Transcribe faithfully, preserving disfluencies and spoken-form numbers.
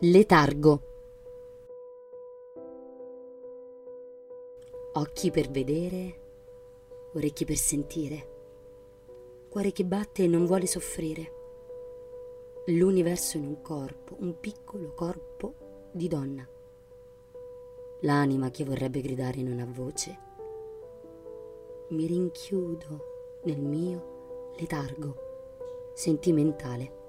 Letargo. Occhi per vedere, orecchi per sentire, cuore che batte e non vuole soffrire. L'universo in un corpo, un piccolo corpo di donna. L'anima che vorrebbe gridare non ha voce. Mi rinchiudo nel mio letargo sentimentale.